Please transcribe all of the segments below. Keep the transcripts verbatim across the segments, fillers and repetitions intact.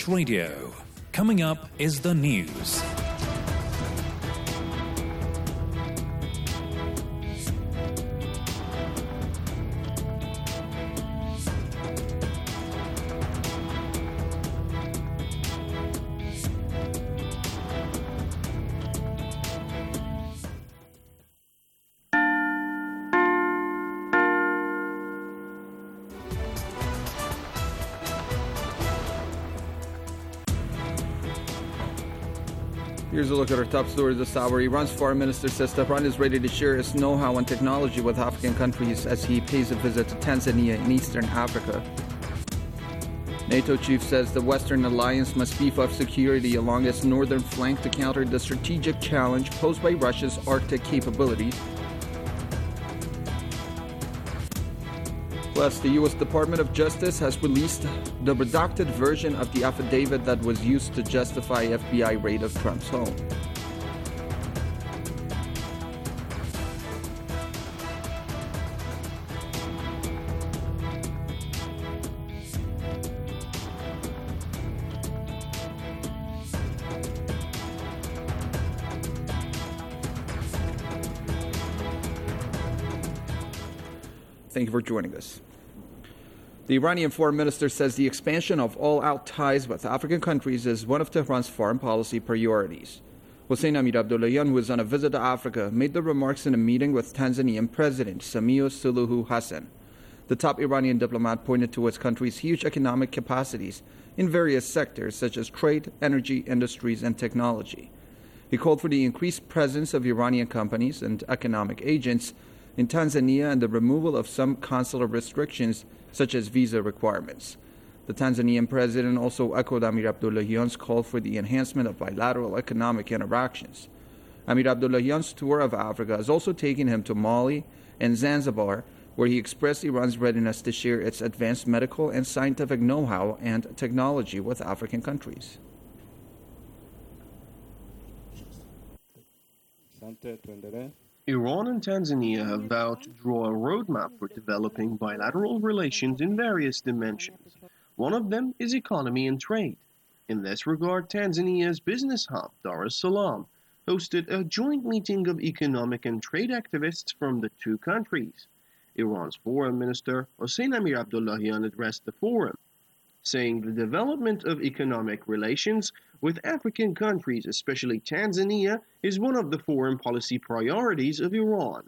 Radio. Coming up is the news. Here's a look at our top stories this hour. Iran's foreign minister says Tehran is ready to share its know-how and technology with African countries as he pays a visit to Tanzania in Eastern Africa. NATO chief says the Western alliance must beef up security along its northern flank to counter the strategic challenge posed by Russia's Arctic capabilities. Plus, the U S Department of Justice has released the redacted version of the affidavit that was used to justify F B I raid of Trump's home. Thank you for joining us. The Iranian foreign minister says the expansion of all-out ties with African countries is one of Tehran's foreign policy priorities. Hossein Amir Abdullahian, who is on a visit to Africa, made the remarks in a meeting with Tanzanian President Samia Suluhu Hassan. The top Iranian diplomat pointed to his country's huge economic capacities in various sectors such as trade, energy, industries, and technology. He called for the increased presence of Iranian companies and economic agents in Tanzania and the removal of some consular restrictions such as visa requirements. The Tanzanian president also echoed Amir Abdullahian's call for the enhancement of bilateral economic interactions. Amir Abdullahian's tour of Africa has also taken him to Mali and Zanzibar, where he expressed Iran's readiness to share its advanced medical and scientific know-how and technology with African countries. Iran and Tanzania have vowed to draw a roadmap for developing bilateral relations in various dimensions. One of them is economy and trade. In this regard, Tanzania's business hub, Dar es Salaam, hosted a joint meeting of economic and trade activists from the two countries. Iran's foreign minister, Hossein Amir Abdullahian, addressed the forum, saying the development of economic relations with African countries, especially Tanzania, is one of the foreign policy priorities of Iran.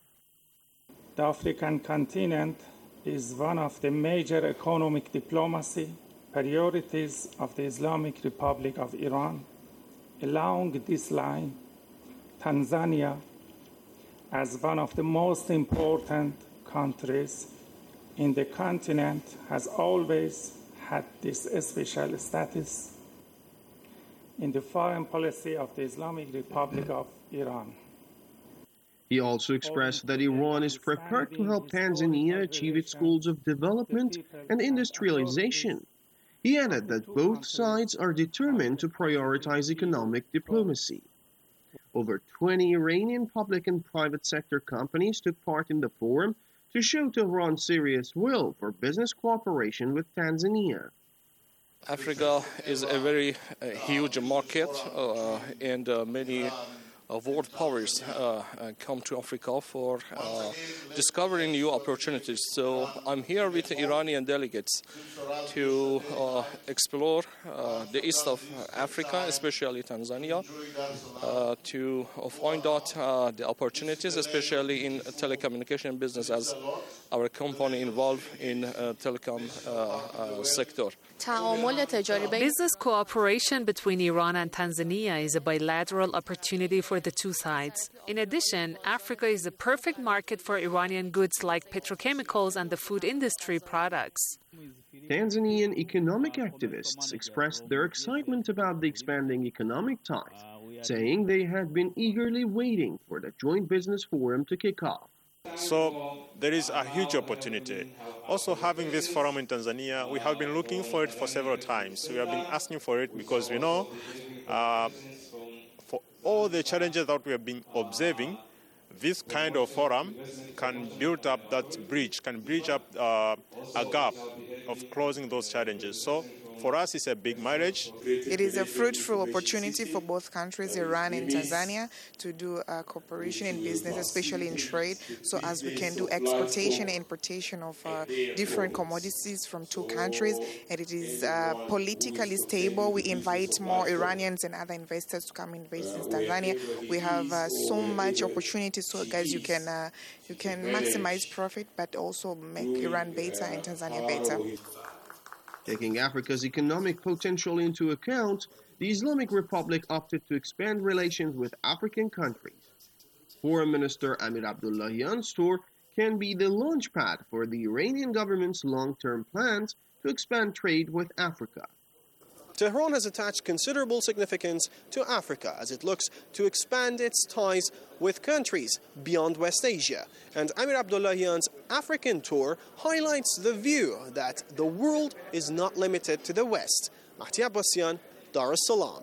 The African continent is one of the major economic diplomacy priorities of the Islamic Republic of Iran. Along this line, Tanzania, as one of the most important countries in the continent, has always had this special status in the foreign policy of the Islamic Republic of Iran. He also expressed that Iran is prepared to help Tanzania achieve its goals of development and industrialization. He added that both sides are determined to prioritize economic diplomacy. Over twenty Iranian public and private sector companies took part in the forum to show Tehran's serious will for business cooperation with Tanzania. Africa is a very uh, huge market, uh, and uh, many uh, world powers uh, uh, come to Africa for uh, discovering new opportunities. So I'm here with Iranian delegates to uh, explore uh, the east of Africa, especially Tanzania, uh, to uh, find out uh, the opportunities, especially in telecommunication business, as our company involved in uh, telecom uh, uh, sector. Business cooperation between Iran and Tanzania is a bilateral opportunity for the two sides. In addition, Africa is a perfect market for Iranian goods like petrochemicals and the food industry products. Tanzanian economic activists expressed their excitement about the expanding economic ties, saying they had been eagerly waiting for the joint business forum to kick off. So there is a huge opportunity. Also, having this forum in Tanzania, we have been looking for it for several times. We have been asking for it because we know uh, for all the challenges that we have been observing, this kind of forum can build up that bridge, can bridge up uh, a gap of closing those challenges. So for us, it's a big marriage. It is a fruitful opportunity for both countries, Iran and Tanzania, to do uh, cooperation in business, especially in trade, so as we can do exportation and importation of uh, different commodities from two countries. And it is uh, politically stable. We invite more Iranians and other investors to come invest in Tanzania. We have uh, so much opportunity, so guys, you can uh, you can maximize profit, but also make Iran better and Tanzania better. Taking Africa's economic potential into account, the Islamic Republic opted to expand relations with African countries. Foreign Minister Amir Abdullahian's tour can be the launchpad for the Iranian government's long-term plans to expand trade with Africa. Tehran has attached considerable significance to Africa as it looks to expand its ties with countries beyond West Asia. And Amir Abdullahian's African tour highlights the view that the world is not limited to the West. Mahdi Abbasian, Dar es Salaam.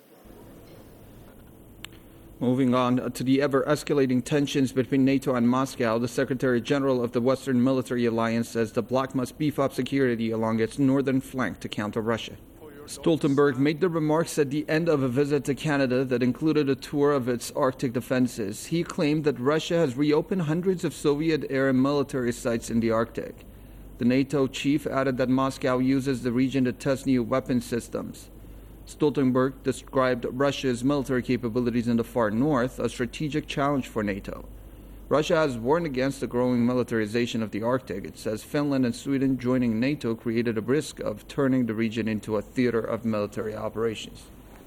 Moving on to the ever-escalating tensions between NATO and Moscow, the Secretary General of the Western Military Alliance says the bloc must beef up security along its northern flank to counter Russia. Stoltenberg made the remarks at the end of a visit to Canada that included a tour of its Arctic defenses. He claimed that Russia has reopened hundreds of Soviet air and military sites in the Arctic. The NATO chief added that Moscow uses the region to test new weapon systems. Stoltenberg described Russia's military capabilities in the far north as a strategic challenge for NATO. Russia has warned against the growing militarization of the Arctic. It says Finland and Sweden joining NATO created a risk of turning the region into a theater of military operations.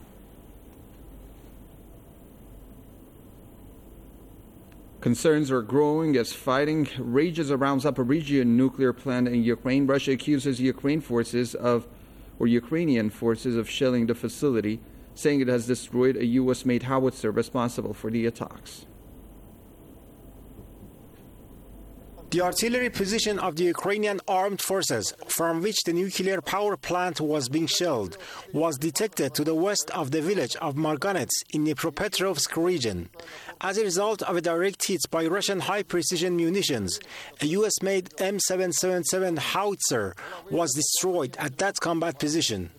Concerns are growing as fighting rages around Zaporizhzhia nuclear plant in Ukraine. Russia accuses Ukraine forces of, or Ukrainian forces of shelling the facility, saying it has destroyed a U S-made howitzer responsible for the attacks. The artillery position of the Ukrainian armed forces, from which the nuclear power plant was being shelled, was detected to the west of the village of Marganets in Dnipropetrovsk region. As a result of a direct hit by Russian high-precision munitions, a U S-made M seven seventy-seven howitzer was destroyed at that combat position.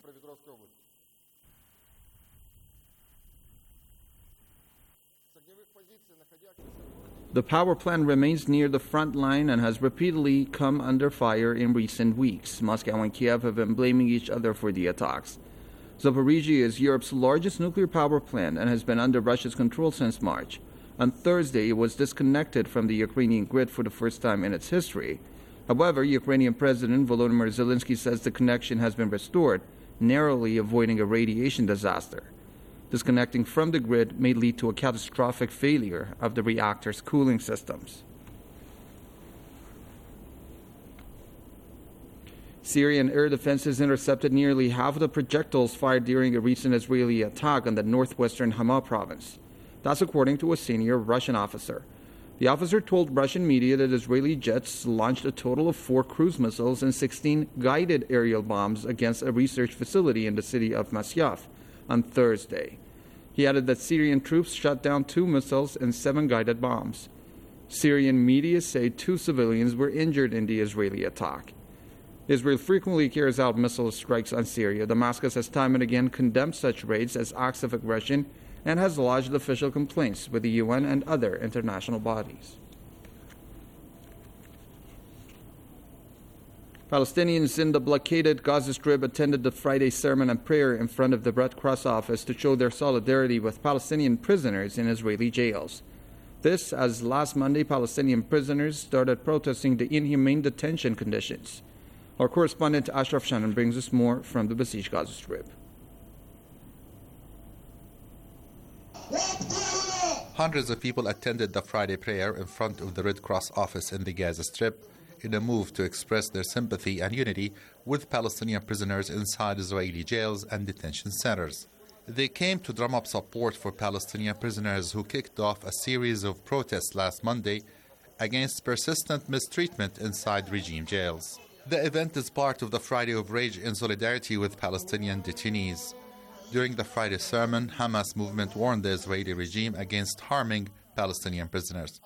The power plant remains near the front line and has repeatedly come under fire in recent weeks. Moscow and Kiev have been blaming each other for the attacks. Zaporizhzhia is Europe's largest nuclear power plant and has been under Russia's control since March. On Thursday, it was disconnected from the Ukrainian grid for the first time in its history. However, Ukrainian President Volodymyr Zelensky says the connection has been restored, narrowly avoiding a radiation disaster. Disconnecting from the grid may lead to a catastrophic failure of the reactor's cooling systems. Syrian air defenses intercepted nearly half of the projectiles fired during a recent Israeli attack on the northwestern Hama province. That's according to a senior Russian officer. The officer told Russian media that Israeli jets launched a total of four cruise missiles and sixteen guided aerial bombs against a research facility in the city of Masyaf on Thursday. He added that Syrian troops shot down two missiles and seven guided bombs. Syrian media say two civilians were injured in the Israeli attack. Israel frequently carries out missile strikes on Syria. Damascus has time and again condemned such raids as acts of aggression and has lodged official complaints with the U N and other international bodies. Palestinians in the blockaded Gaza Strip attended the Friday sermon and prayer in front of the Red Cross office to show their solidarity with Palestinian prisoners in Israeli jails. This as last Monday Palestinian prisoners started protesting the inhumane detention conditions. Our correspondent Ashraf Shannon brings us more from the besieged Gaza Strip. Hundreds of people attended the Friday prayer in front of the Red Cross office in the Gaza Strip in a move to express their sympathy and unity with Palestinian prisoners inside Israeli jails and detention centers. They came to drum up support for Palestinian prisoners who kicked off a series of protests last Monday against persistent mistreatment inside regime jails. The event is part of the Friday of Rage in solidarity with Palestinian detainees. During the Friday sermon, Hamas movement warned the Israeli regime against harming Palestinian prisoners.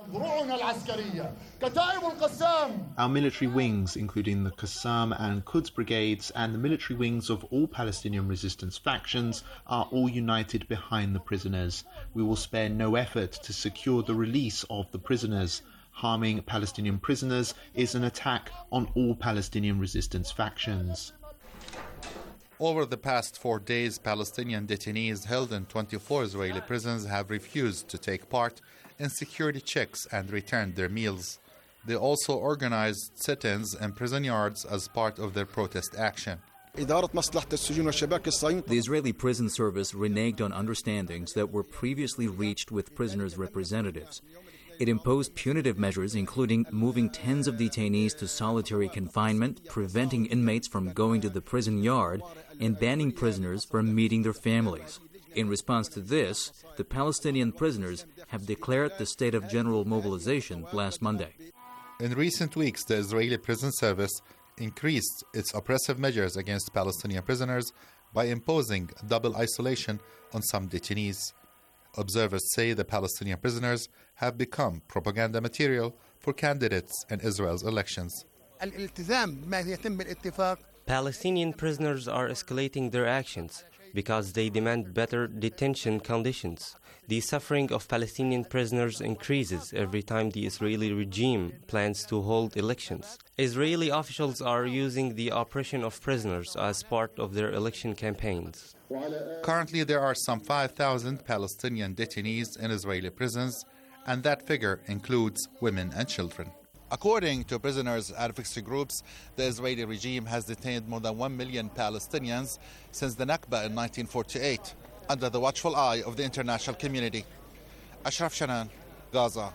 Our military wings, including the Qassam and Quds brigades and the military wings of all Palestinian resistance factions, are all united behind the prisoners. We will spare no effort to secure the release of the prisoners. Harming Palestinian prisoners is an attack on all Palestinian resistance factions. Over the past four days, Palestinian detainees held in twenty-four Israeli prisons have refused to take part in security checks and returned their meals. They also organized sit-ins in prison yards as part of their protest action. The Israeli prison service reneged on understandings that were previously reached with prisoners' representatives. It imposed punitive measures, including moving tens of detainees to solitary confinement, preventing inmates from going to the prison yard, and banning prisoners from meeting their families. In response to this, the Palestinian prisoners have declared the state of general mobilization last Monday. In recent weeks, the Israeli prison service increased its oppressive measures against Palestinian prisoners by imposing double isolation on some detainees. Observers say the Palestinian prisoners have become propaganda material for candidates in Israel's elections. Palestinian prisoners are escalating their actions because they demand better detention conditions. The suffering of Palestinian prisoners increases every time the Israeli regime plans to hold elections. Israeli officials are using the oppression of prisoners as part of their election campaigns. Currently, there are some five thousand Palestinian detainees in Israeli prisons, and that figure includes women and children. According to prisoners' advocacy groups, the Israeli regime has detained more than one million Palestinians since the Nakba in nineteen forty-eight, under the watchful eye of the international community. Ashraf Shanan, Gaza.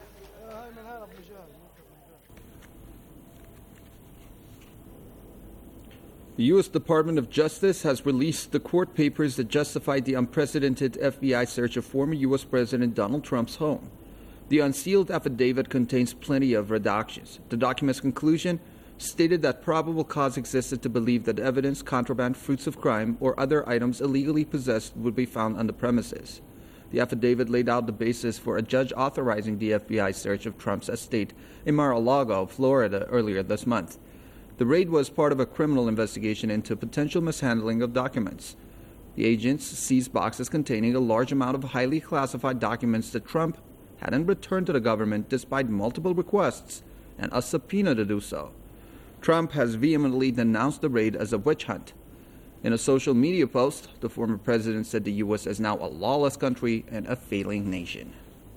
The U S Department of Justice has released the court papers that justified the unprecedented F B I search of former U S President Donald Trump's home. The unsealed affidavit contains plenty of redactions. The document's conclusion stated that probable cause existed to believe that evidence, contraband, fruits of crime, or other items illegally possessed would be found on the premises. The affidavit laid out the basis for a judge authorizing the F B I search of Trump's estate in Mar-a-Lago, Florida, earlier this month. The raid was part of a criminal investigation into potential mishandling of documents. The agents seized boxes containing a large amount of highly classified documents that Trump hadn't returned to the government despite multiple requests and a subpoena to do so. Trump has vehemently denounced the raid as a witch hunt. In a social media post, the former president said the U S is now a lawless country and a failing nation.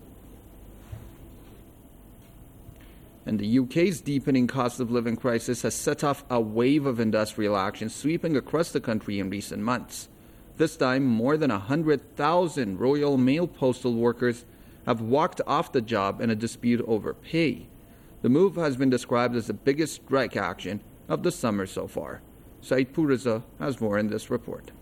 And the U K's deepening cost of living crisis has set off a wave of industrial action sweeping across the country in recent months. This time, more than one hundred thousand Royal Mail postal workers have walked off the job in a dispute over pay. The move has been described as the biggest strike action of the summer so far. Said Puriza has more in this report.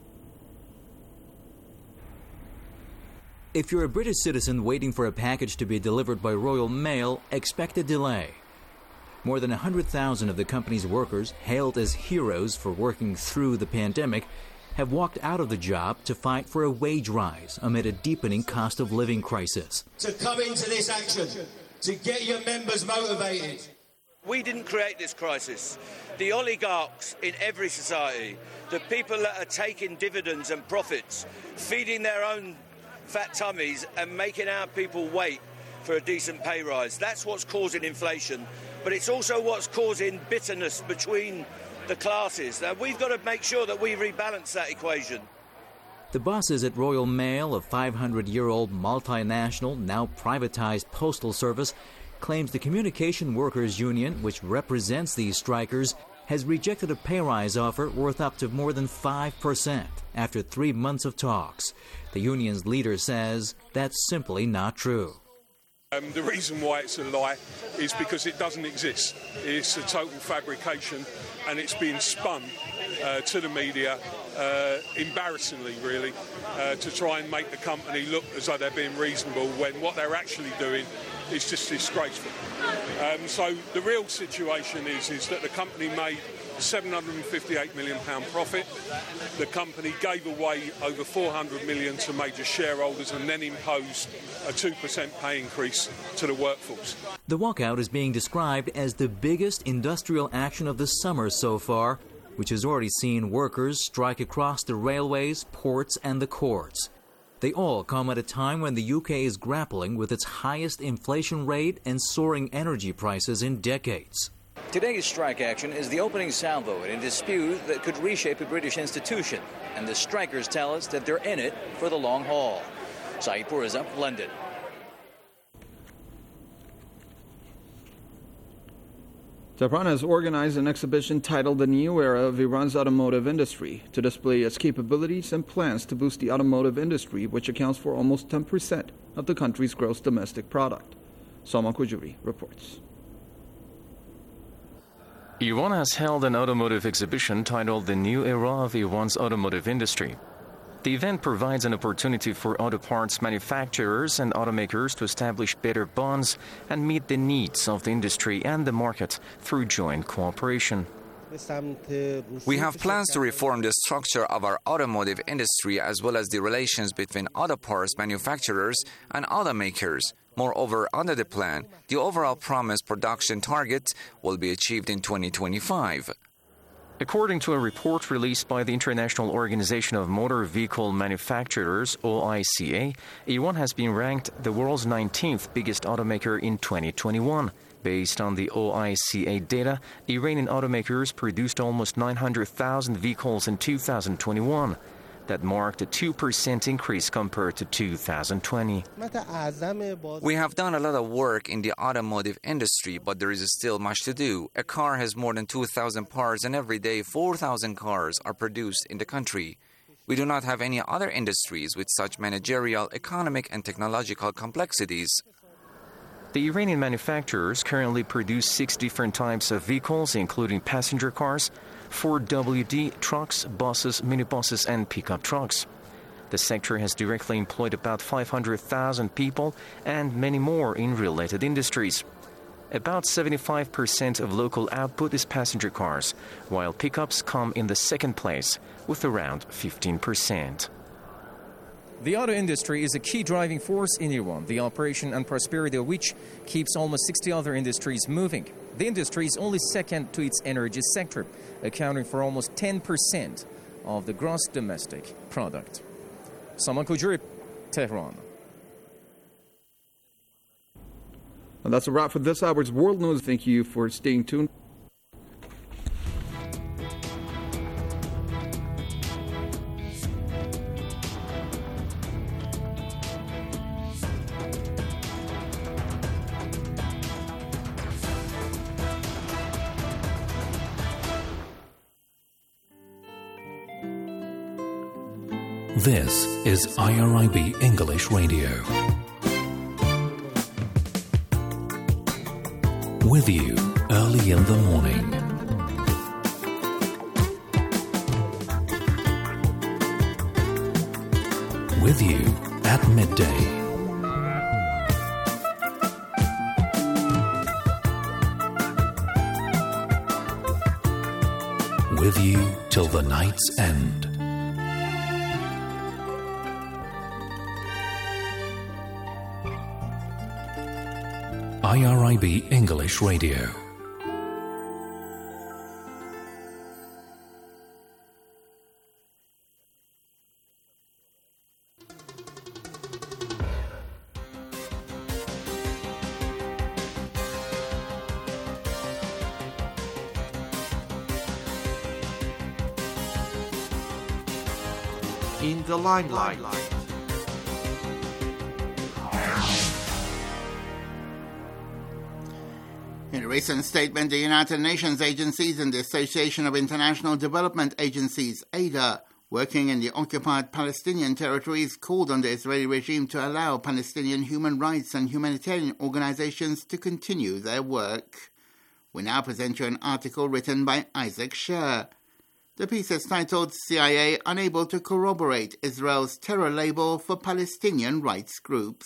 If you're a British citizen waiting for a package to be delivered by Royal Mail, expect a delay. More than one hundred thousand of the company's workers, hailed as heroes for working through the pandemic, have walked out of the job to fight for a wage rise amid a deepening cost of living crisis. To come into this action, to get your members motivated. We didn't create this crisis. The oligarchs in every society, the people that are taking dividends and profits, feeding their own fat tummies and making our people wait for a decent pay rise. That's what's causing inflation, but it's also what's causing bitterness between the classes. Now, we've got to make sure that we rebalance that equation. The bosses at Royal Mail, a five hundred year old multinational, now privatized postal service, claims the Communication Workers Union, which represents these strikers, has rejected a pay rise offer worth up to more than five percent after three months of talks. The union's leader says that's simply not true. Um, the reason why it's a lie is because it doesn't exist. It's a total fabrication, and it's being spun uh, to the media, uh, embarrassingly really, uh, to try and make the company look as though they're being reasonable when what they're actually doing is just disgraceful. Um, so the real situation is, is that the company made seven hundred fifty-eight million pounds profit. The company gave away over four hundred million pounds to major shareholders and then imposed a two percent pay increase to the workforce. The walkout is being described as the biggest industrial action of the summer so far, which has already seen workers strike across the railways, ports and the courts. They all come at a time when the U K is grappling with its highest inflation rate and soaring energy prices in decades. Today's strike action is the opening salvo in a dispute that could reshape a British institution, and the strikers tell us that they're in it for the long haul. Saeed Poureza, London. Tehran has organized an exhibition titled The New Era of Iran's Automotive Industry to display its capabilities and plans to boost the automotive industry, which accounts for almost ten percent of the country's gross domestic product. Salman Kujuri reports. Iran has held an automotive exhibition titled The New Era of Iran's Automotive Industry. The event provides an opportunity for auto parts manufacturers and automakers to establish better bonds and meet the needs of the industry and the market through joint cooperation. We have plans to reform the structure of our automotive industry as well as the relations between auto parts manufacturers and automakers. Moreover, under the plan, the overall promised production target will be achieved in twenty twenty-five. According to a report released by the International Organization of Motor Vehicle Manufacturers, O I C A, Iran has been ranked the world's nineteenth biggest automaker in twenty twenty-one. Based on the O I C A data, Iranian automakers produced almost nine hundred thousand vehicles in two thousand twenty-one. That marked a two percent increase compared to two thousand twenty. We have done a lot of work in the automotive industry, but there is still much to do. A car has more than two thousand parts, and every day four thousand cars are produced in the country. We do not have any other industries with such managerial, economic, and technological complexities. The Iranian manufacturers currently produce six different types of vehicles, including passenger cars, Ford W D, trucks, buses, minibuses, and pickup trucks. The sector has directly employed about five hundred thousand people and many more in related industries. About seventy-five percent of local output is passenger cars, while pickups come in the second place with around fifteen percent. The auto industry is a key driving force in Iran, the operation and prosperity of which keeps almost sixty other industries moving. The industry is only second to its energy sector, accounting for almost ten percent of the gross domestic product. Salman Kujuri, Tehran. And that's a wrap for this hour's World News. Thank you for staying tuned. This is I R I B English Radio. With you early in the morning. With you at midday. With you till the night's end. I R I B English Radio. In the limelight. In a recent statement, the United Nations agencies and the Association of International Development Agencies, A D A, working in the occupied Palestinian territories, called on the Israeli regime to allow Palestinian human rights and humanitarian organizations to continue their work. We now present you an article written by Isaac Sher. The piece is titled C I A Unable to Corroborate Israel's Terror Label for Palestinian Rights Groups.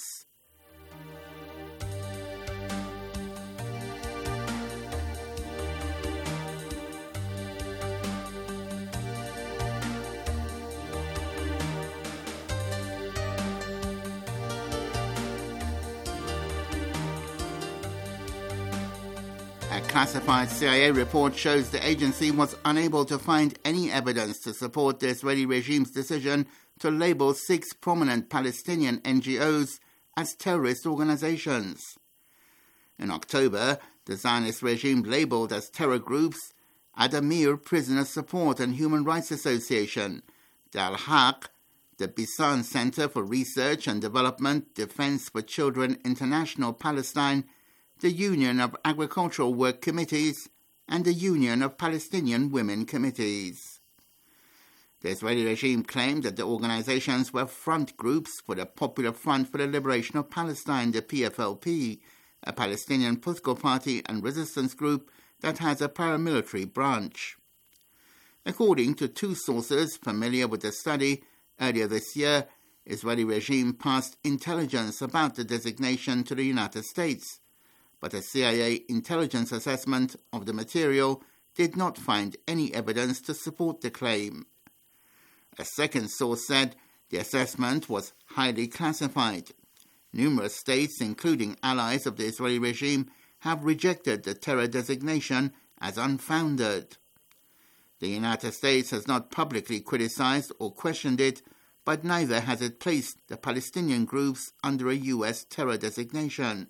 classified C I A report shows the agency was unable to find any evidence to support the Israeli regime's decision to label six prominent Palestinian N G Os as terrorist organizations. In October, the Zionist regime labeled as terror groups Adamir Prisoner Support and Human Rights Association, the Al-Haq, the Bisan Center for Research and Development Defense for Children International Palestine, the Union of Agricultural Work Committees, and the Union of Palestinian Women Committees. The Israeli regime claimed that the organizations were front groups for the Popular Front for the Liberation of Palestine, the P F L P, a Palestinian political party and resistance group that has a paramilitary branch. According to two sources familiar with the study, earlier this year, Israeli regime passed intelligence about the designation to the United States, but a C I A intelligence assessment of the material did not find any evidence to support the claim. A second source said the assessment was highly classified. Numerous states, including allies of the Israeli regime, have rejected the terror designation as unfounded. The United States has not publicly criticized or questioned it, but neither has it placed the Palestinian groups under a U S terror designation.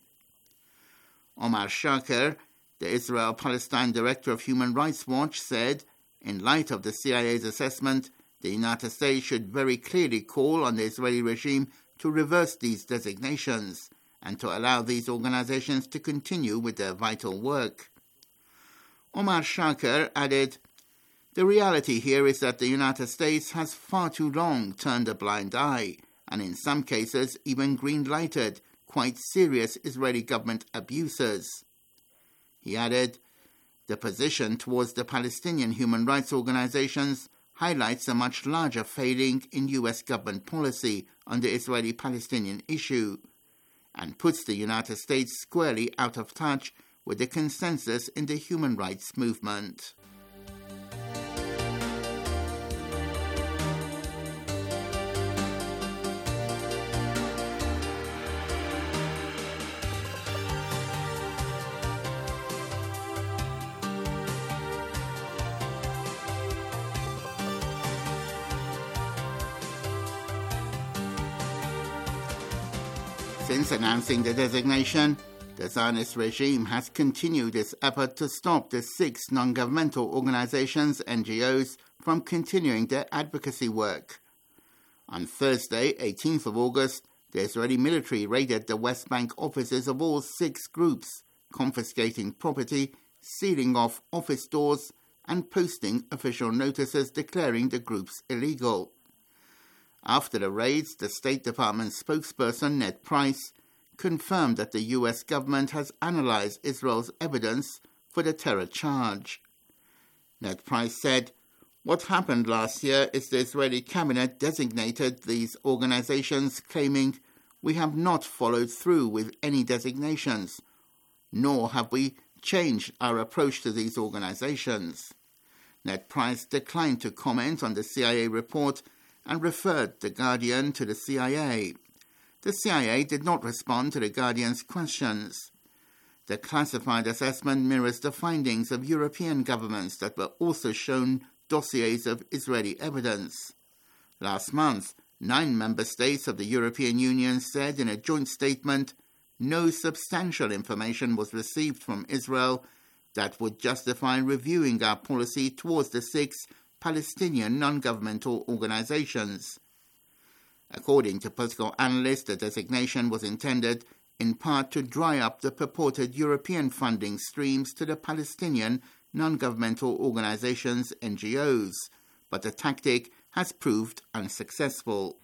Omar Shaker, the Israel-Palestine Director of Human Rights Watch, said, in light of the C I A's assessment, the United States should very clearly call on the Israeli regime to reverse these designations and to allow these organizations to continue with their vital work. Omar Shaker added, the reality here is that the United States has far too long turned a blind eye, and in some cases even green-lighted quite serious Israeli government abuses. He added, the position towards the Palestinian human rights organizations highlights a much larger failing in U S government policy on the Israeli-Palestinian issue, and puts the United States squarely out of touch with the consensus in the human rights movement. Since announcing the designation, the Zionist regime has continued its effort to stop the six non-governmental organizations, N G Os, from continuing their advocacy work. On Thursday, eighteenth of August, the Israeli military raided the West Bank offices of all six groups, confiscating property, sealing off office doors, and posting official notices declaring the groups illegal. After the raids, the State Department spokesperson Ned Price confirmed that the U S government has analyzed Israel's evidence for the terror charge. Ned Price said, what happened last year is the Israeli cabinet designated these organizations, claiming we have not followed through with any designations, nor have we changed our approach to these organizations. Ned Price declined to comment on the C I A report and referred The Guardian to the C I A. The C I A did not respond to The Guardian's questions. The classified assessment mirrors the findings of European governments that were also shown dossiers of Israeli evidence. Last month, nine member states of the European Union said in a joint statement, no substantial information was received from Israel that would justify reviewing our policy towards the six Palestinian non-governmental organizations. According to political analysts, the designation was intended in part to dry up the purported European funding streams to the Palestinian non-governmental organizations, N G Os, but the tactic has proved unsuccessful.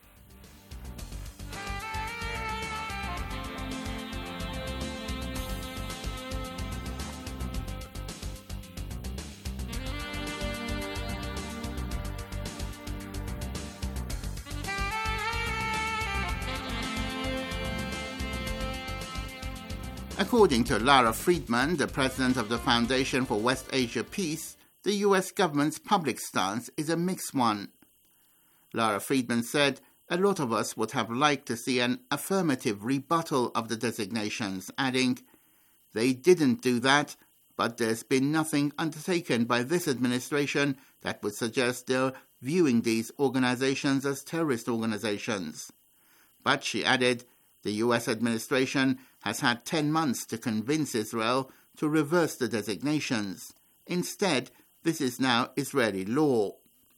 According to Lara Friedman, the president of the Foundation for West Asia Peace, the U S government's public stance is a mixed one. Lara Friedman said, a lot of us would have liked to see an affirmative rebuttal of the designations, adding, they didn't do that, but there's been nothing undertaken by this administration that would suggest they're viewing these organizations as terrorist organizations. But, she added, the U S administration has had ten months to convince Israel to reverse the designations. Instead, this is now Israeli law.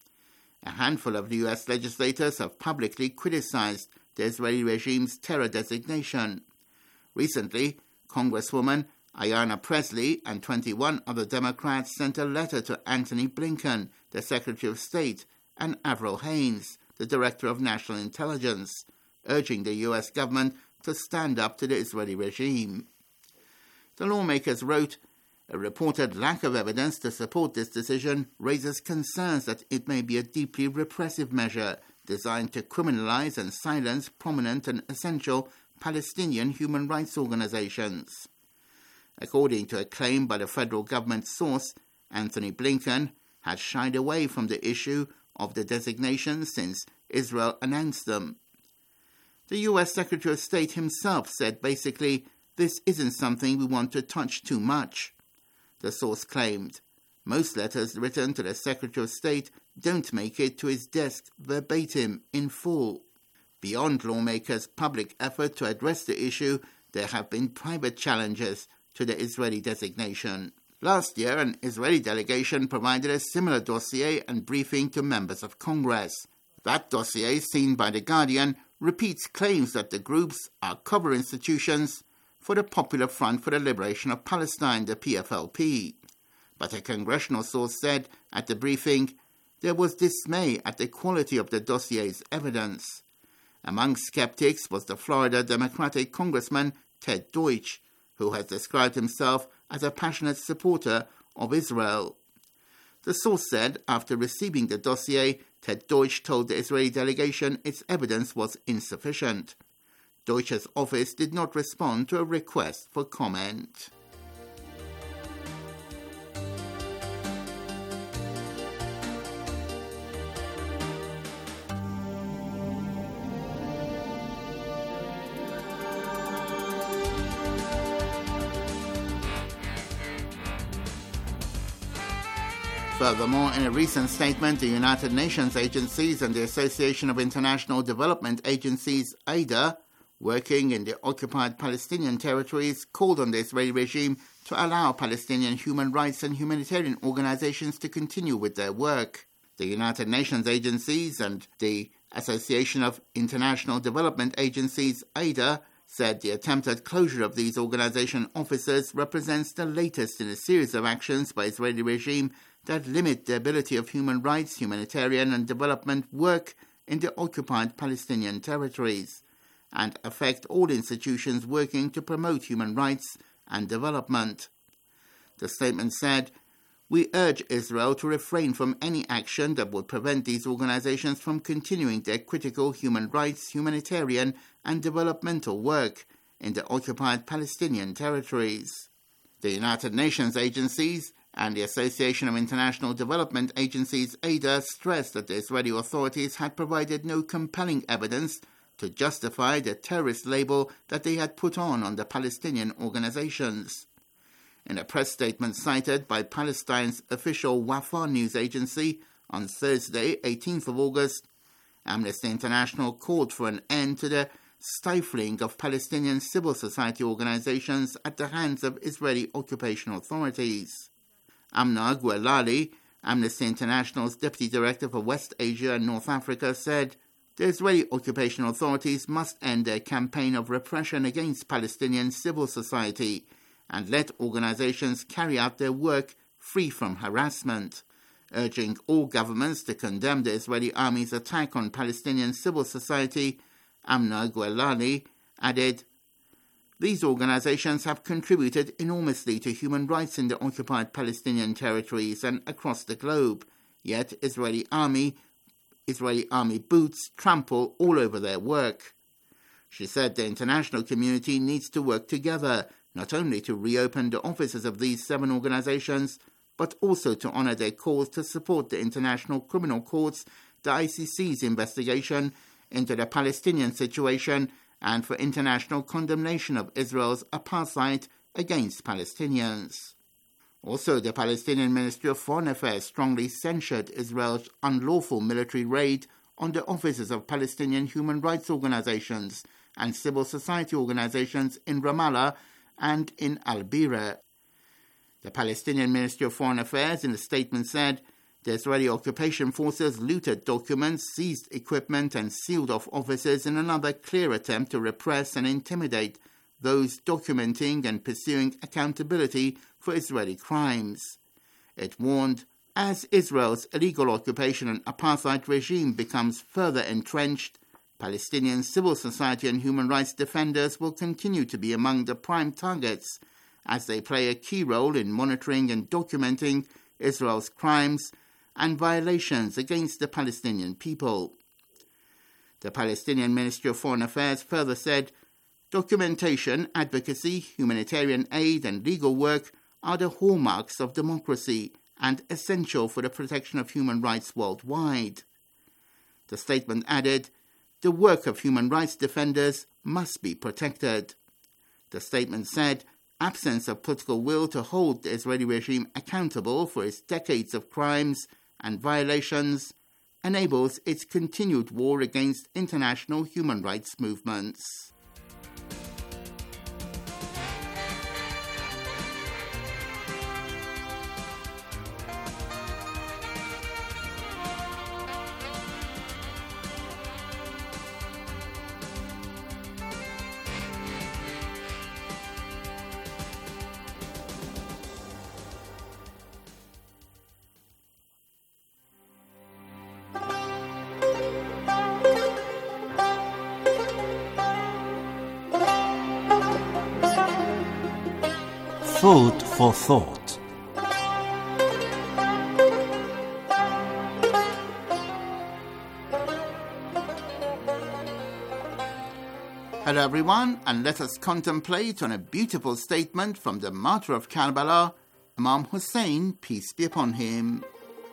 A handful of the U S legislators have publicly criticized the Israeli regime's terror designation. Recently, Congresswoman Ayanna Pressley and twenty-one other Democrats sent a letter to Antony Blinken, the Secretary of State, and Avril Haines, the Director of National Intelligence, urging the U S government to stand up to the Israeli regime. The lawmakers wrote, a reported lack of evidence to support this decision raises concerns that it may be a deeply repressive measure designed to criminalize and silence prominent and essential Palestinian human rights organizations. According to a claim by the federal government source, Antony Blinken had shied away from the issue of the designation since Israel announced them. The U S Secretary of State himself said basically, this isn't something we want to touch too much. The source claimed. Most letters written to the Secretary of State don't make it to his desk verbatim in full. Beyond lawmakers' public effort to address the issue, there have been private challenges to the Israeli designation. Last year, an Israeli delegation provided a similar dossier and briefing to members of Congress. That dossier, seen by The Guardian, repeats claims that the groups are cover institutions for the Popular Front for the Liberation of Palestine, the P F L P. But a congressional source said at the briefing there was dismay at the quality of the dossier's evidence. Among skeptics was the Florida Democratic Congressman Ted Deutsch, who has described himself as a passionate supporter of Israel. The source said after receiving the dossier, Ted Deutsch told the Israeli delegation its evidence was insufficient. Deutsch's office did not respond to a request for comment. Furthermore, in a recent statement, the United Nations agencies and the Association of International Development Agencies, A D A, working in the occupied Palestinian territories, called on the Israeli regime to allow Palestinian human rights and humanitarian organizations to continue with their work. The United Nations agencies and the Association of International Development Agencies, A D A, said the attempted closure of these organization offices represents the latest in a series of actions by the Israeli regime that limit the ability of human rights, humanitarian and development work in the occupied Palestinian territories, and affect all institutions working to promote human rights and development. The statement said, we urge Israel to refrain from any action that would prevent these organizations from continuing their critical human rights, humanitarian and developmental work in the occupied Palestinian territories. The United Nations agencies and the Association of International Development Agencies, A D A, stressed that the Israeli authorities had provided no compelling evidence to justify the terrorist label that they had put on on the Palestinian organizations. In a press statement cited by Palestine's official Wafa news agency on Thursday, eighteenth of August, Amnesty International called for an end to the stifling of Palestinian civil society organizations at the hands of Israeli occupation authorities. Amna Guelali, Amnesty International's Deputy Director for West Asia and North Africa, said the Israeli occupation authorities must end their campaign of repression against Palestinian civil society and let organizations carry out their work free from harassment, urging all governments to condemn the Israeli army's attack on Palestinian civil society. Amna Guelali added, these organizations have contributed enormously to human rights in the occupied Palestinian territories and across the globe, yet Israeli army, Israeli army boots trample all over their work. She said the international community needs to work together, not only to reopen the offices of these seven organizations, but also to honor their calls to support the International Criminal Court's, the I C C's investigation into the Palestinian situation and for international condemnation of Israel's apartheid against Palestinians. Also, the Palestinian Ministry of Foreign Affairs strongly censured Israel's unlawful military raid on the offices of Palestinian human rights organizations and civil society organizations in Ramallah and in Al-Bira. The Palestinian Ministry of Foreign Affairs in a statement said the Israeli occupation forces looted documents, seized equipment and sealed off offices in another clear attempt to repress and intimidate those documenting and pursuing accountability for Israeli crimes. It warned, as Israel's illegal occupation and apartheid regime becomes further entrenched, Palestinian civil society and human rights defenders will continue to be among the prime targets as they play a key role in monitoring and documenting Israel's crimes and violations against the Palestinian people. The Palestinian Ministry of Foreign Affairs further said, documentation, advocacy, humanitarian aid and legal work are the hallmarks of democracy and essential for the protection of human rights worldwide. The statement added, the work of human rights defenders must be protected. The statement said, absence of political will to hold the Israeli regime accountable for its decades of crimes and violations enables its continued war against international human rights movements. Food for thought. Hello everyone, and let us contemplate on a beautiful statement from the martyr of Karbala, Imam Hussein, peace be upon him.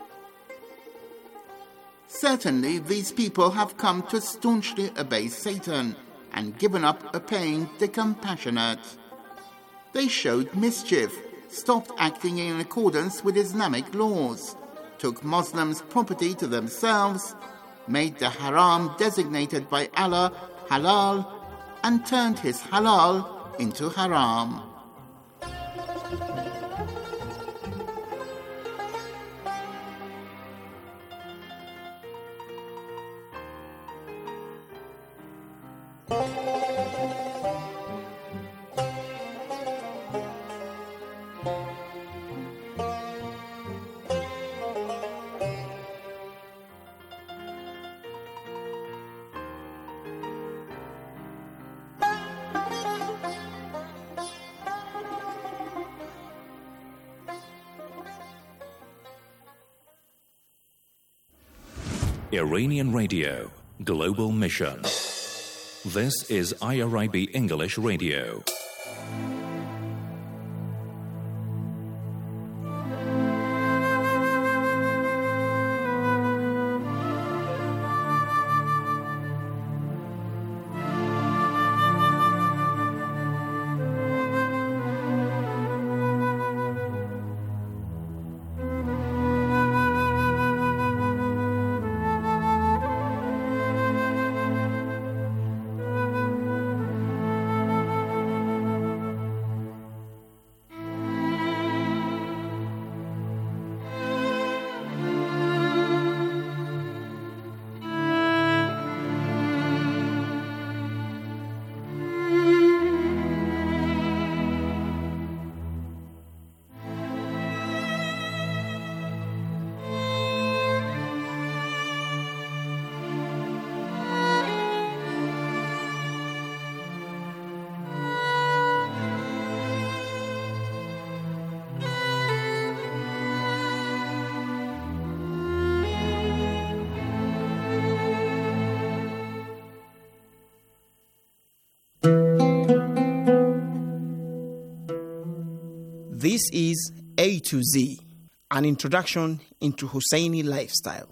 Certainly these people have come to staunchly obey Satan and given up obeying the compassionate. They showed mischief, stopped acting in accordance with Islamic laws, took Muslims' property to themselves, made the haram designated by Allah halal, and turned his halal into haram. Iranian Radio, Global Mission. This is I R I B English Radio. This is A to Z, an introduction into Husseini lifestyle.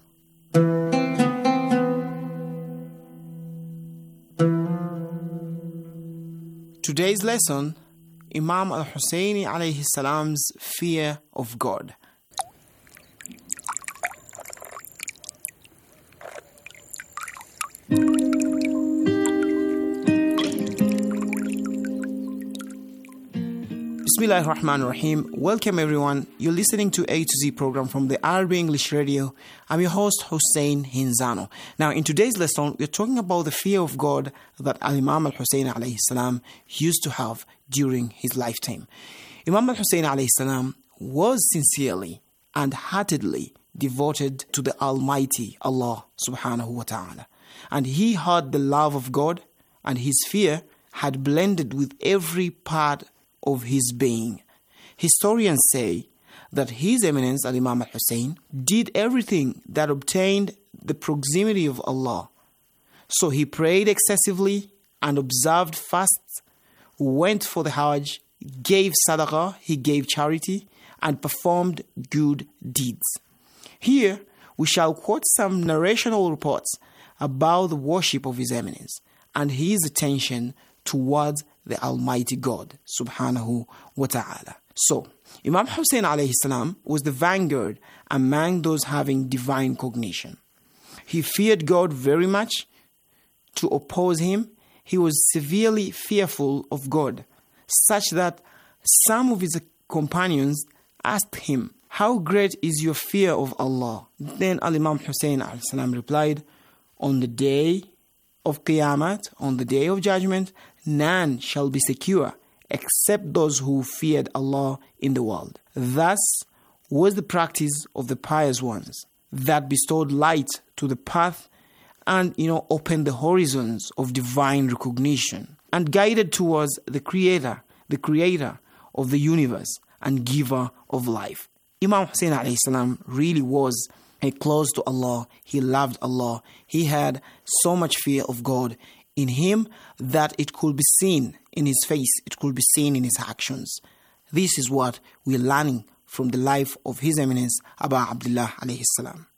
Today's lesson Imam al-Husayni alayhi salam's fear of God. Bismillahir Rahmanir Rahim. Welcome everyone. You're listening to A to Z program from the I R B English Radio. I'm your host Hussein Hinzano. Now in today's lesson, we're talking about the fear of God that Imam al-Husayni alayhi salam used to have during his lifetime. Imam al-Husayni alayhi salam was sincerely and heartedly devoted to the Almighty Allah subhanahu wa ta'ala. And he had the love of God, and his fear had blended with every part of his being. Historians say that His Eminence Al-Imam al-Hussein did everything that obtained the proximity of Allah. So he prayed excessively and observed fasts, went for the Hajj, gave sadaqah, he gave charity, and performed good deeds. Here we shall quote some narrational reports about the worship of His Eminence and his attention towards the Almighty God subhanahu wa ta'ala. So, Imam Hussein alayhi salam was the vanguard among those having divine cognition. He feared God very much. To oppose him, he was severely fearful of God, such that some of his companions asked him, "How great is your fear of Allah?" Then Al-Imam Hussein alayhi salam replied, "On the day of Qiyamah, on the day of judgment, none shall be secure except those who feared Allah in the world." Thus was the practice of the pious ones that bestowed light to the path and, you know, opened the horizons of divine recognition and guided towards the Creator, the Creator of the universe and Giver of life. Imam Hussein alayhi salam really was close to Allah. He loved Allah. He had so much fear of God in him that it could be seen in his face, it could be seen in his actions. This is what we're learning from the life of His Eminence Abu Abdullah alayhi salam.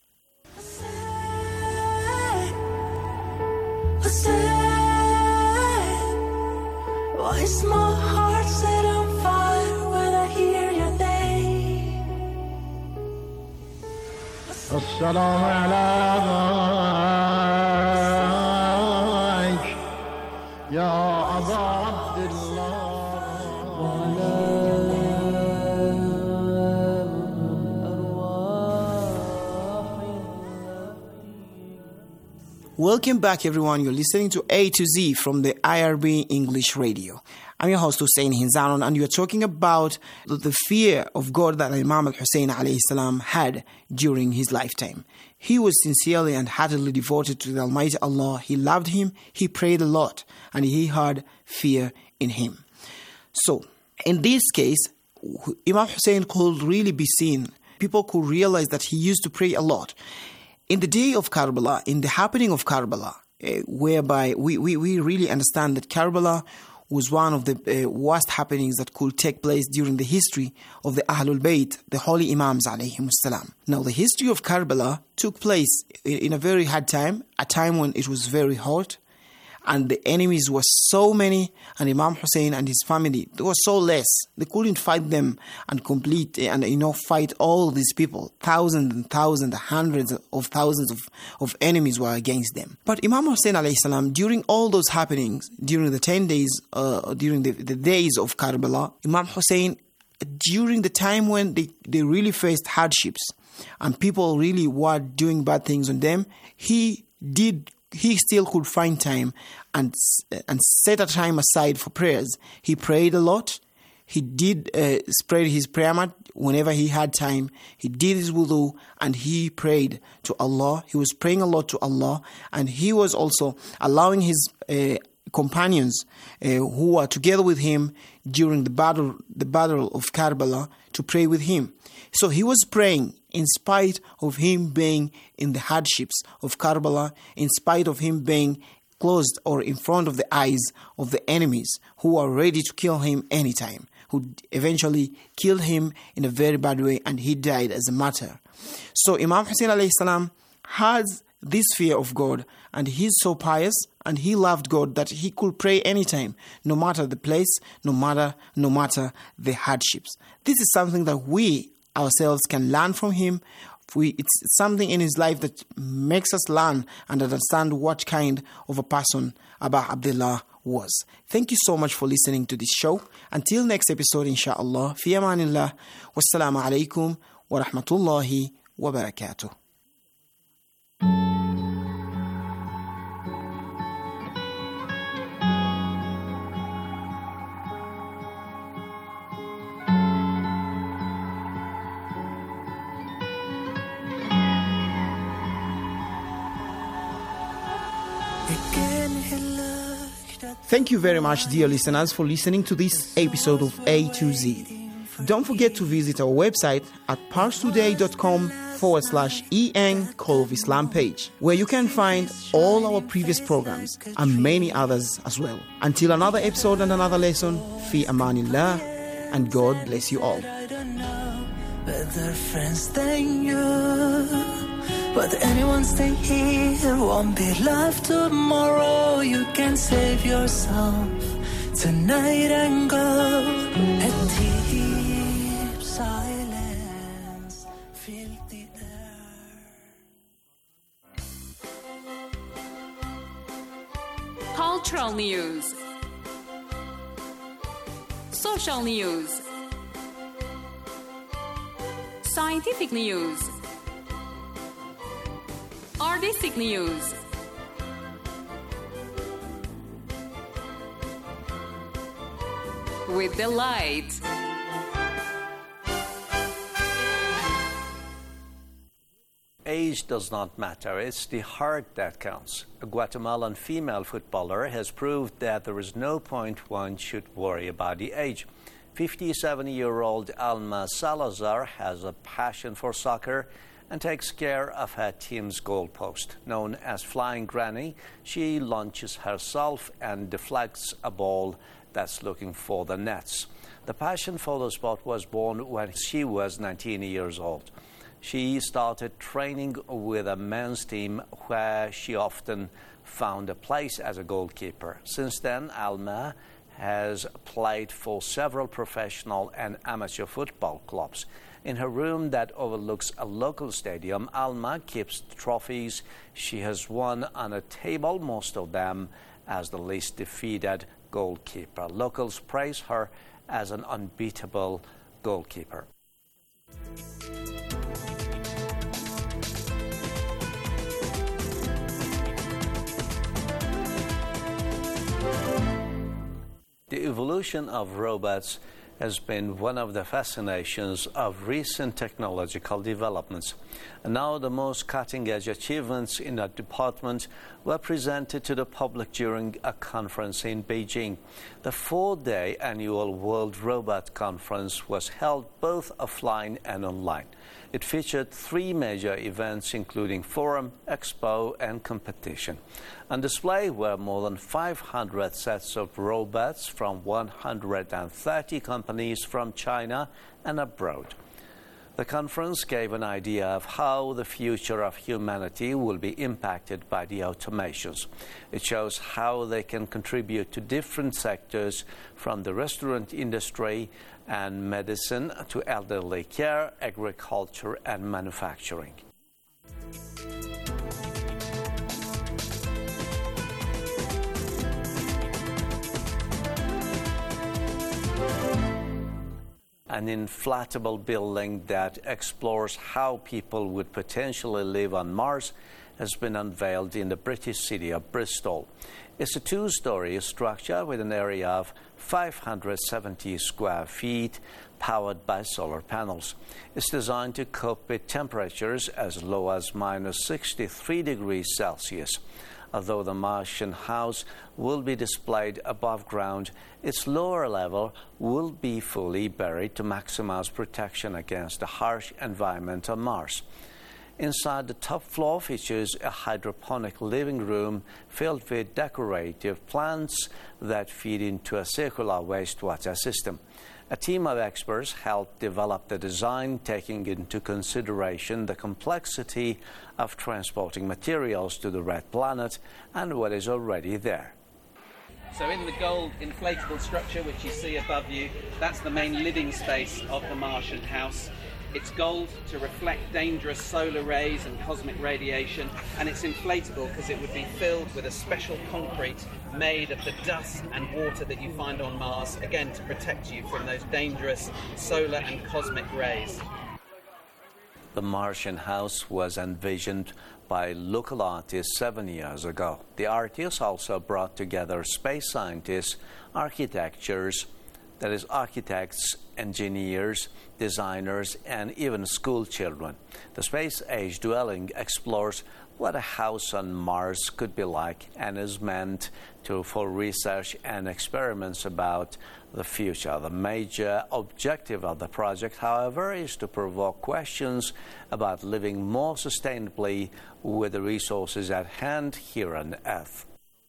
Why is my heart set on fire when I hear your name? As-salamu alayk ya Abu Abdullah. Welcome back everyone, you're listening to A to Z from the I R B English Radio. I'm your host Hussein Hinzanon, and you're talking about the fear of God that Imam al-Hussein alayhi salam had during his lifetime. He was sincerely and heartedly devoted to the Almighty Allah. He loved Him, he prayed a lot, and he had fear in Him. So, in this case, Imam Hussein could really be seen. People could realize that he used to pray a lot. In the day of Karbala, in the happening of Karbala, uh, whereby we, we, we really understand that Karbala was one of the uh, worst happenings that could take place during the history of the Ahlul Bayt, the holy Imams alayhimus salam. Now, the history of Karbala took place in, in a very hard time, a time when it was very hot, and the enemies were so many, and Imam Hussein and his family, they were so less. They couldn't fight them and complete and, you know, fight all these people. Thousands and thousands, hundreds of thousands of, of enemies were against them. But Imam Hussein alayhi salam, during all those happenings, during the ten days, uh, during the, the days of Karbala, Imam Hussein, during the time when they, they really faced hardships and people really were doing bad things on them, he did he still could find time and and set a time aside for prayers. He prayed a lot. He did uh, spread his prayer mat whenever he had time. He did his wudu and he prayed to Allah. He was praying a lot to Allah, and he was also allowing his uh, companions uh, who were together with him during the battle, the battle of Karbala, to pray with him. So he was praying in spite of him being in the hardships of Karbala, in spite of him being closed or in front of the eyes of the enemies who are ready to kill him anytime, who eventually killed him in a very bad way, and he died as a martyr. So Imam Hussein alayhi salam has this fear of God, and he's so pious and he loved God that he could pray anytime, no matter the place, no matter no matter the hardships. This is something that we ourselves can learn from him. We, it's something in his life that makes us learn and understand what kind of a person Abba Abdullah was. Thank you so much for listening to this show. Until next episode, inshallah, fi amanillah, wassalamu alaikum wa rahmatullahi wa barakatuh. Thank you very much, dear listeners, for listening to this episode of A to Z. Don't forget to visit our website at parstoday.com forward slash en Call of Islam page, where you can find all our previous programs and many others as well. Until another episode and another lesson, fi amanillah, and God bless you all. Better friends than you. But anyone stay here won't be left tomorrow. You can save yourself tonight and go. A deep silence, feel the air. Cultural news, social news, scientific news, artistic news, with delight. Age does not matter, it's the heart that counts. A Guatemalan female footballer has proved that there is no point one should worry about the age. fifty-seven-year-old Alma Salazar has a passion for soccer and takes care of her team's goalpost. Known as Flying Granny, she launches herself and deflects a ball that's looking for the nets. The passion for the sport was born when she was nineteen years old. She started training with a men's team where she often found a place as a goalkeeper. Since then, Alma has played for several professional and amateur football clubs. In her room that overlooks a local stadium, Alma keeps trophies she has won on a table, most of them as the least defeated goalkeeper. Locals praise her as an unbeatable goalkeeper. The evolution of robots has been one of the fascinations of recent technological developments. And now the most cutting-edge achievements in that department were presented to the public during a conference in Beijing. The four-day annual World Robot Conference was held both offline and online. It featured three major events, including forum, expo, and competition. On display were more than five hundred sets of robots from one hundred thirty companies from China and abroad. The conference gave an idea of how the future of humanity will be impacted by the automations. It shows how they can contribute to different sectors, from the restaurant industry and medicine to elderly care, agriculture, and manufacturing. An inflatable building that explores how people would potentially live on Mars has been unveiled in the British city of Bristol. It's a two-story structure with an area of five hundred seventy square feet, powered by solar panels. It's designed to cope with temperatures as low as minus sixty-three degrees Celsius. Although the Martian house will be displayed above ground, its lower level will be fully buried to maximize protection against the harsh environment on Mars. Inside, the top floor features a hydroponic living room filled with decorative plants that feed into a circular wastewater system. A team of experts helped develop the design, taking into consideration the complexity of transporting materials to the Red Planet and what is already there. So in the gold inflatable structure which you see above you, that's the main living space of the Martian house. It's gold to reflect dangerous solar rays and cosmic radiation, and it's inflatable because it would be filled with a special concrete made of the dust and water that you find on Mars, again to protect you from those dangerous solar and cosmic rays. The Martian house was envisioned by local artists seven years ago. The artists also brought together space scientists, architectures, that is architects, engineers, designers, and even school children. The space-age dwelling explores what a house on Mars could be like and is meant to for research and experiments about the future. The major objective of the project, however, is to provoke questions about living more sustainably with the resources at hand here on Earth.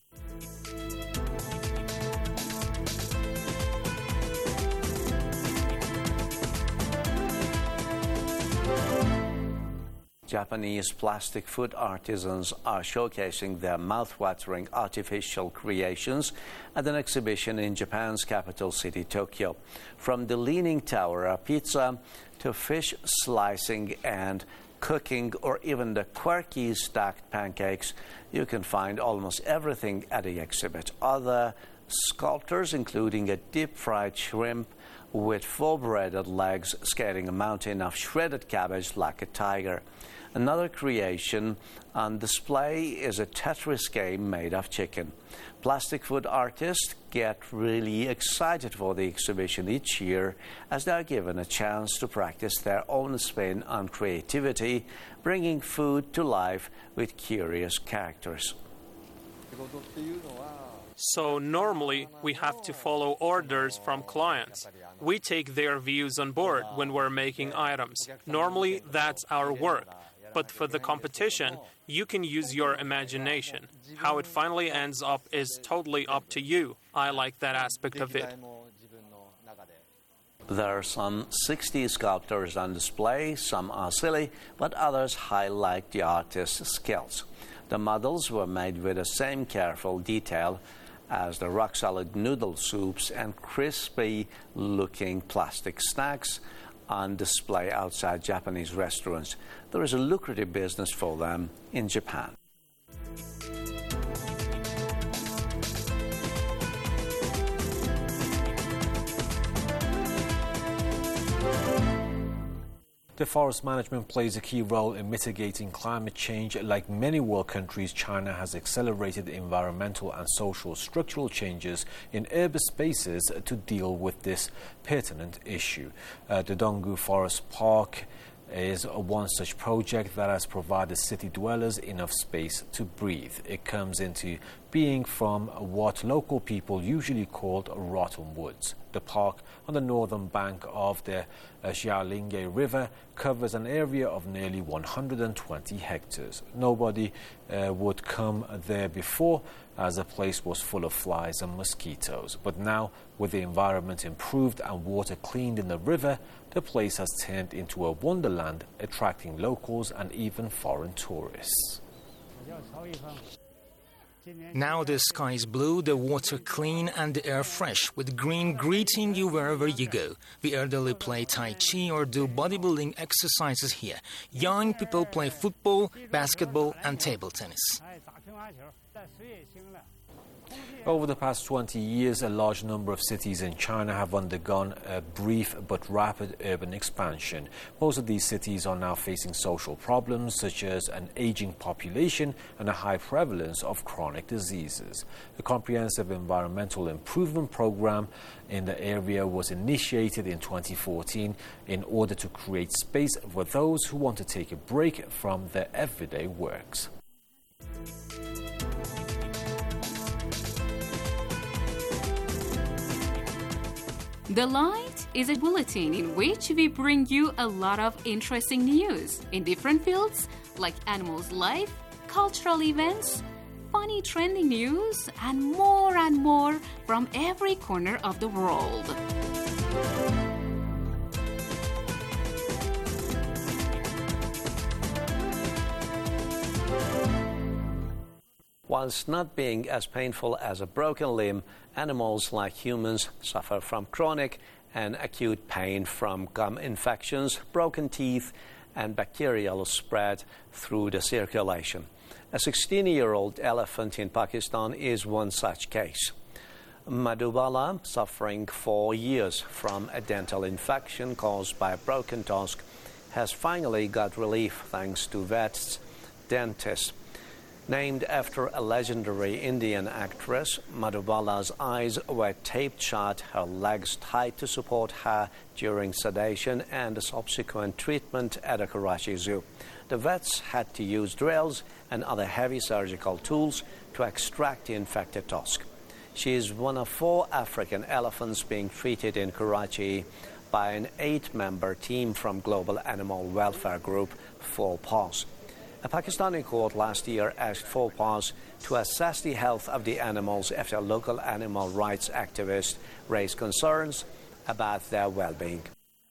Japanese plastic food artisans are showcasing their mouth-watering artificial creations at an exhibition in Japan's capital city, Tokyo. From the Leaning Tower of pizza to fish slicing and cooking, or even the quirky stacked pancakes, you can find almost everything at the exhibit. Other sculptors, including a deep-fried shrimp with four breaded legs scaling a mountain of shredded cabbage like a tiger. Another creation on display is a Tetris game made of chicken. Plastic food artists get really excited for the exhibition each year as they are given a chance to practice their own spin on creativity, bringing food to life with curious characters. So normally we have to follow orders from clients. We take their views on board when we're making items. Normally that's our work. But for the competition, you can use your imagination. How it finally ends up is totally up to you. I like that aspect of it. There are some sixty sculptures on display. Some are silly, but others highlight the artist's skills. The models were made with the same careful detail as the rock-solid noodle soups and crispy-looking plastic snacks on display outside Japanese restaurants. There is a lucrative business for them in Japan. The forest management plays a key role in mitigating climate change. Like many world countries, China has accelerated environmental and social structural changes in urban spaces to deal with this pertinent issue. Uh, the Donggu Forest Park is one such project that has provided city dwellers enough space to breathe. It comes into being from what local people usually call rotten woods. The park on the northern bank of the uh, Xiaolinge River covers an area of nearly one hundred twenty hectares. Nobody uh, would come there before, as the place was full of flies and mosquitoes. But now, with the environment improved and water cleaned in the river, the place has turned into a wonderland, attracting locals and even foreign tourists. Now the sky is blue, the water clean and the air fresh, with green greeting you wherever you go. The elderly play Tai Chi or do bodybuilding exercises here. Young people play football, basketball and table tennis. Over the past twenty years, a large number of cities in China have undergone a brief but rapid urban expansion. Most of these cities are now facing social problems such as an aging population and a high prevalence of chronic diseases. A comprehensive environmental improvement program in the area was initiated in twenty fourteen in order to create space for those who want to take a break from their everyday works. The Light is a bulletin in which we bring you a lot of interesting news in different fields like animals' life, cultural events, funny trending news, and more and more from every corner of the world. Whilst not being as painful as a broken limb, animals like humans suffer from chronic and acute pain from gum infections, broken teeth, and bacterial spread through the circulation. A sixteen-year-old elephant in Pakistan is one such case. Madhubala, suffering for years from a dental infection caused by a broken tusk, has finally got relief thanks to vet's dentist. Named after a legendary Indian actress, Madhubala's eyes were taped shut, her legs tied to support her during sedation and the subsequent treatment at a Karachi zoo. The vets had to use drills and other heavy surgical tools to extract the infected tusk. She is one of four African elephants being treated in Karachi by an eight-member team from global animal welfare group Four Paws. A Pakistani court last year asked Four Paws to assess the health of the animals after local animal rights activists raised concerns about their well-being.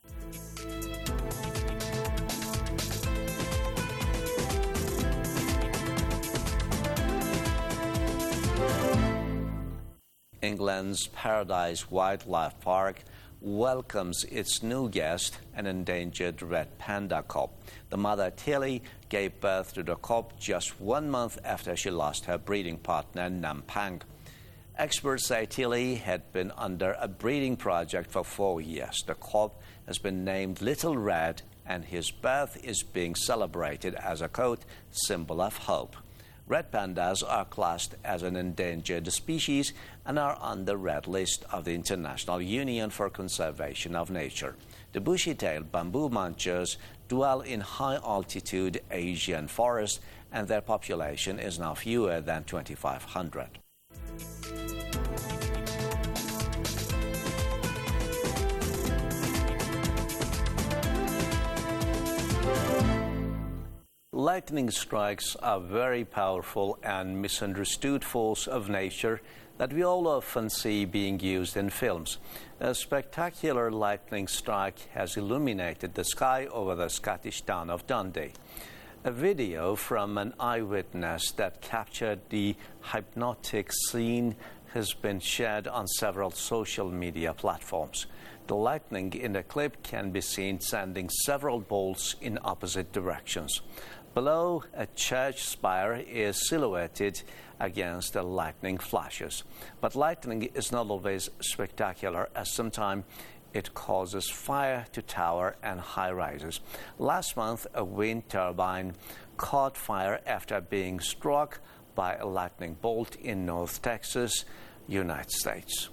England's Paradise Wildlife Park welcomes its new guest, an endangered red panda cub. The mother, Tilly, gave birth to the cub just one month after she lost her breeding partner, Nampang. Experts say Tilly had been under a breeding project for four years. The cub has been named Little Red, and his birth is being celebrated as a, quote, symbol of hope. Red pandas are classed as an endangered species and are on the red list of the International Union for Conservation of Nature. The bushy-tailed bamboo munchers dwell in high-altitude Asian forests, and their population is now fewer than twenty-five hundred. Lightning strikes are a very powerful and misunderstood force of nature that we all often see being used in films. A spectacular lightning strike has illuminated the sky over the Scottish town of Dundee. A video from an eyewitness that captured the hypnotic scene has been shared on several social media platforms. The lightning in the clip can be seen sending several bolts in opposite directions. Below, a church spire is silhouetted against the lightning flashes. But lightning is not always spectacular, as sometimes it causes fire to tower and high-rises. Last month, a wind turbine caught fire after being struck by a lightning bolt in North Texas, United States.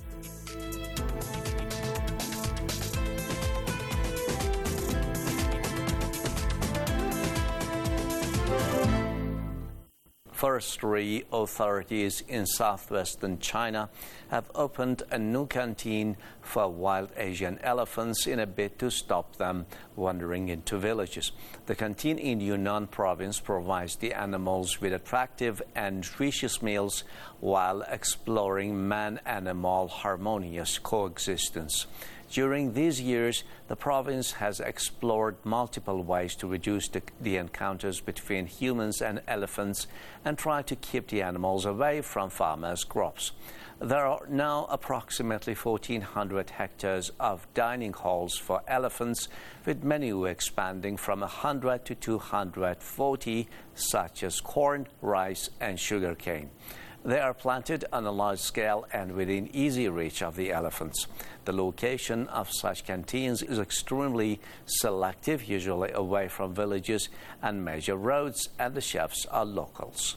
Forestry authorities in southwestern China have opened a new canteen for wild Asian elephants in a bid to stop them wandering into villages. The canteen in Yunnan province provides the animals with attractive and nutritious meals while exploring man-animal harmonious coexistence. During these years, the province has explored multiple ways to reduce the, the encounters between humans and elephants and try to keep the animals away from farmers' crops. There are now approximately fourteen hundred hectares of dining halls for elephants, with menu expanding from one hundred to two hundred forty, such as corn, rice, and sugarcane. They are planted on a large scale and within easy reach of the elephants. The location of such canteens is extremely selective, usually away from villages and major roads, and the chefs are locals.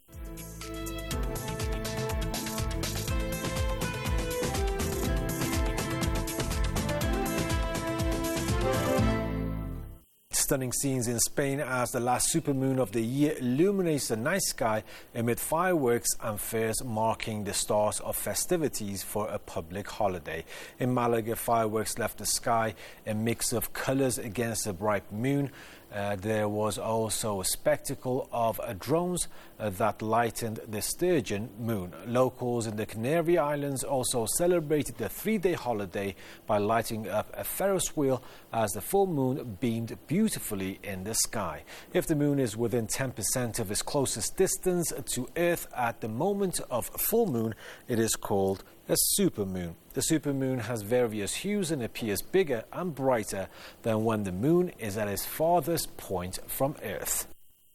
Stunning scenes in Spain as the last supermoon of the year illuminates the night sky amid fireworks and fairs marking the start of festivities for a public holiday. In Malaga, fireworks left the sky a mix of colors against a bright moon. Uh, there was also a spectacle of uh, drones uh, that lightened the Sturgeon moon. Locals in the Canary Islands also celebrated the three-day holiday by lighting up a Ferris wheel as the full moon beamed beautifully in the sky. If the moon is within ten percent of its closest distance to Earth at the moment of full moon, it is called a supermoon. The supermoon has various hues and appears bigger and brighter than when the moon is at its farthest point from Earth.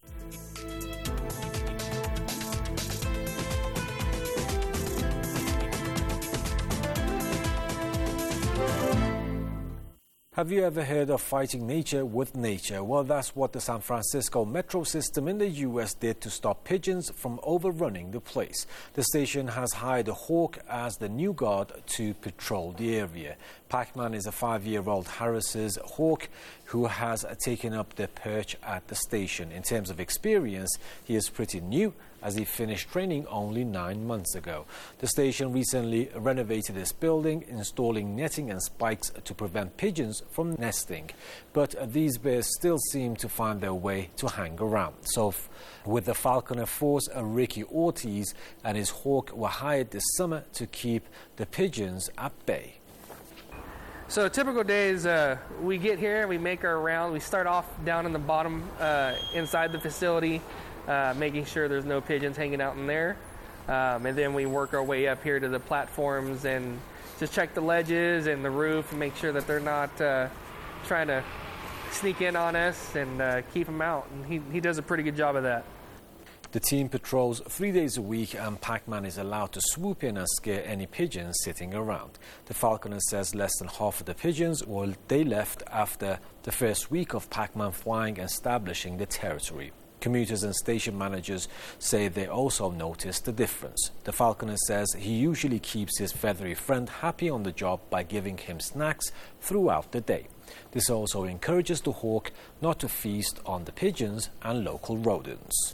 Have you ever heard of fighting nature with nature? Well, that's what the San Francisco metro system in the U S did to stop pigeons from overrunning the place. The station has hired a hawk as the new guard to patrol the area. Pac-Man is a five-year-old Harris's hawk who has taken up the perch at the station. In terms of experience, he is pretty new, as he finished training only nine months ago. The station recently renovated its building, installing netting and spikes to prevent pigeons from nesting. But these birds still seem to find their way to hang around. So f- with the Falconer Force, Ricky Ortiz and his hawk were hired this summer to keep the pigeons at bay. So a typical day is uh, we get here, we make our round. We start off down in the bottom uh, inside the facility, uh, making sure there's no pigeons hanging out in there. Um, and then we work our way up here to the platforms and just check the ledges and the roof and make sure that they're not uh, trying to sneak in on us and uh, keep them out. And he, he does a pretty good job of that. The team patrols three days a week, and Pac-Man is allowed to swoop in and scare any pigeons sitting around. The Falconer says less than half of the pigeons, well, they left after the first week of Pac-Man flying and establishing the territory. Commuters and station managers say they also noticed the difference. The Falconer says he usually keeps his feathery friend happy on the job by giving him snacks throughout the day. This also encourages the hawk not to feast on the pigeons and local rodents.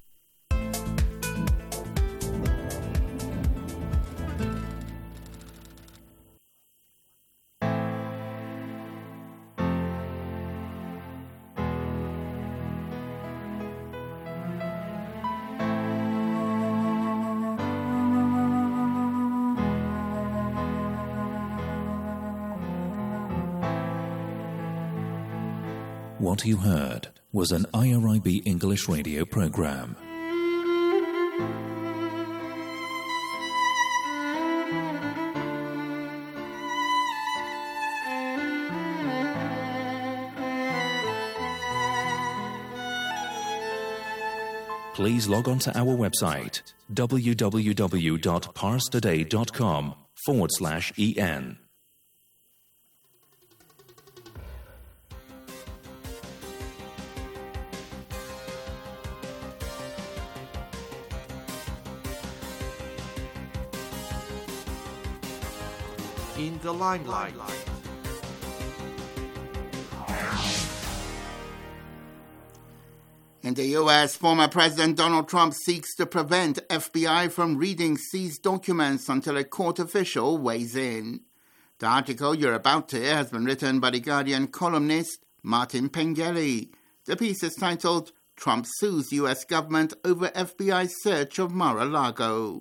What you heard was an I R I B English radio program. Please log on to our website, www.parstoday.com forward slash en. In the limelight. In the U S, former President Donald Trump seeks to prevent F B I from reading seized documents until a court official weighs in. The article you're about to hear has been written by The Guardian columnist Martin Pengelly. The piece is titled, Trump Sues U S Government Over F B I Search of Mar-a-Lago.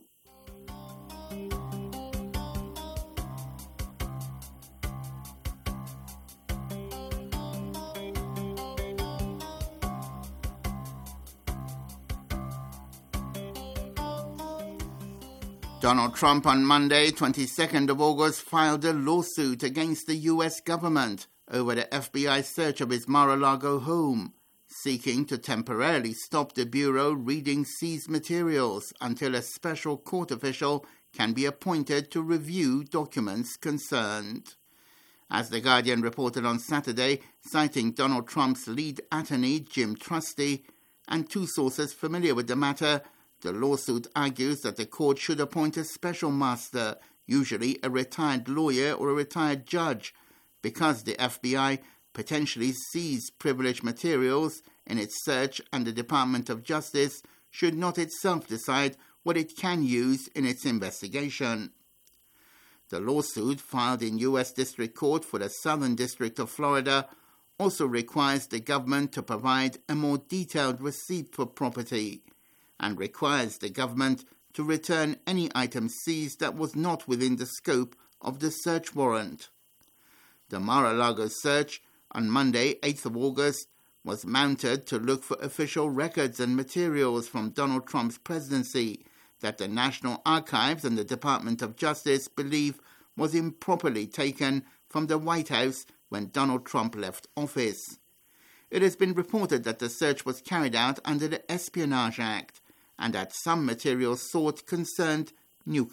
Donald Trump on Monday, twenty-second of August, filed a lawsuit against the U S government over the F B I search of his Mar-a-Lago home, seeking to temporarily stop the Bureau reading seized materials until a special court official can be appointed to review documents concerned. As The Guardian reported on Saturday, citing Donald Trump's lead attorney, Jim Trusty, and two sources familiar with the matter, the lawsuit argues that the court should appoint a special master, usually a retired lawyer or a retired judge, because the F B I potentially seized privileged materials in its search and the Department of Justice should not itself decide what it can use in its investigation. The lawsuit, filed in U S District Court for the Southern District of Florida, also requires the government to provide a more detailed receipt for property and requires the government to return any item seized that was not within the scope of the search warrant. The Mar-a-Lago search on Monday, eighth of August, was mounted to look for official records and materials from Donald Trump's presidency that the National Archives and the Department of Justice believe was improperly taken from the White House when Donald Trump left office. It has been reported that the search was carried out under the Espionage Act and that some materials sought concerned nuclear